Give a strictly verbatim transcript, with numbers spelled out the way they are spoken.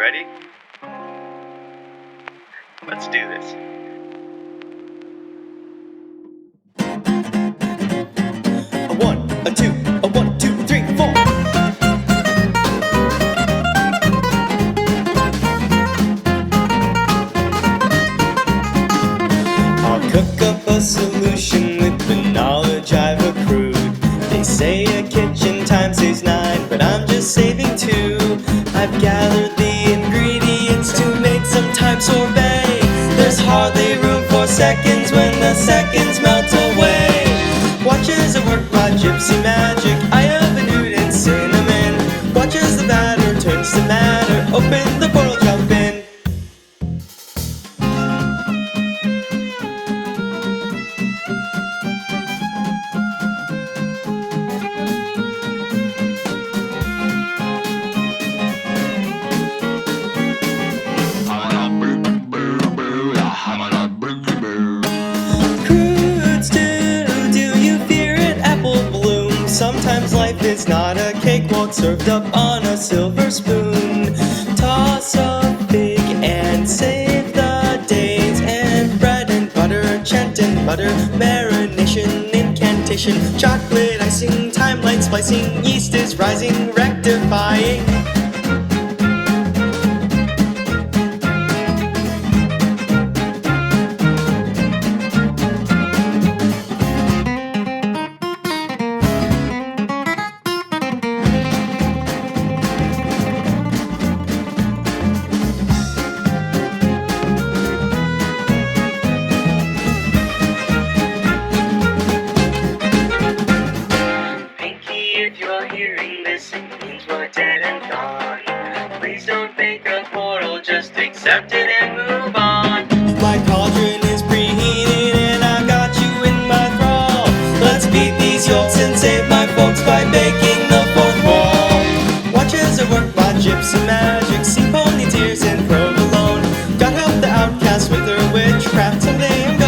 Ready? Let's do this. A one, a two, a one, two, three, four. I'll cook up a solution with the knowledge I've accrued. They say a kitchen time saves nine, but I'm just saving two. I've gathered the ingredients to make some time sorbet. There's hardly room for seconds when the seconds melt away. Watch as I work my gypsy magic. I have a nude and cinnamon. Watch as the batter turns to matter. Open the portal, jump in. Crude stew, do you fear an apple bloom? Sometimes life is not a cakewalk served up on a silver spoon. Toss a fig and save the days. And bread and butter, chant and butter, marination, incantation, chocolate icing, timeline splicing, yeast is rising, rectifying. If you're hearing this, it means we're dead and gone. Please don't fake a portal, just accept it and move on. My cauldron is preheated and I've got you in my thrall. Let's beat these yolks and save my folks by baking the fourth wall. Watch as I work my gypsy magic, see pony tears and provolone. God help the outcast with her witchcraft, someday I'm